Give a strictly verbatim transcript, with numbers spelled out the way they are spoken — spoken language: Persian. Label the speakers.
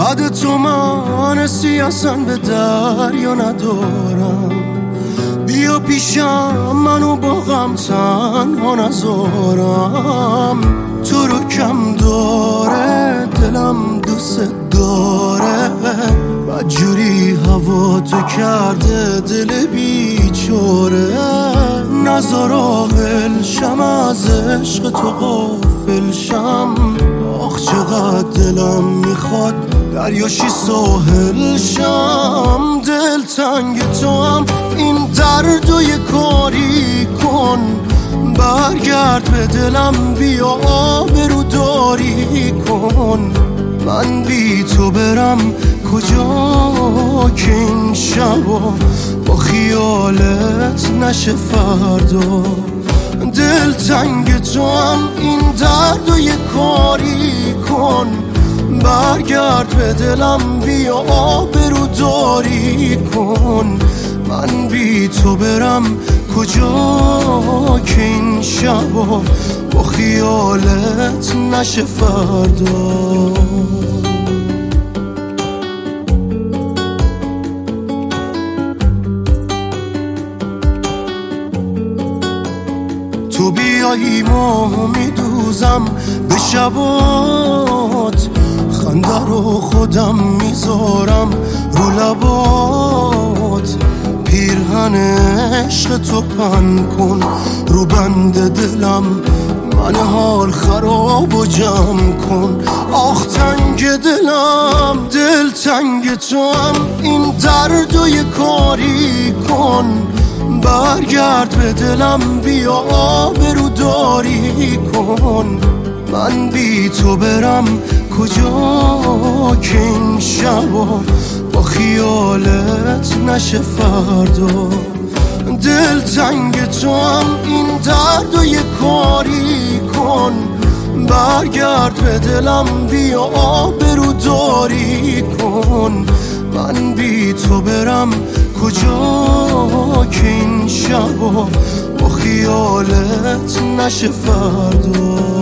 Speaker 1: بعد تو من سیاست به دریا ندارم. بیا پیشم منو با غم تنها نذارم. تو رو کم داره دلم دوست داره، بدجوری هوا تو کرده دل بیچاره. نذار آقل شم از عشق تو غافل شم. آخ چقدر دلم میخواد دریاشی ساحل شم. دل تنگ تو هم این دردو یه کاری کن. برگرد به دلم بیا آبرو داری کن. من بی تو برم کجا که این شبا با خیالت نشه فردا. دل تنگ تو هم این دردو یه کاری کن. برگرد به دلم بیا آبرو داری کن. من بی تو برم کجا که این شبا با خیالت نشه فردا. تو بیایی ما میدوزم به شبات. خنده رو خودم میذارم رو لبات. پیرهن عشق تو پن کن رو بند دلم. من حال خراب و جمع کن. آخ تنگ دلم دل تنگ تو هم این دردو یه کاری کن. برگرد به دلم بیا آبرو داری کن. من بی تو برم کجا که این شبا با خیالت نشه فردا. دل تنگ تو هم این دردو یه کاری کن. برگرد به دلم بیا آبرو داری کن. من بی تو برم کجا که این شبا با خیالت نشه فردا.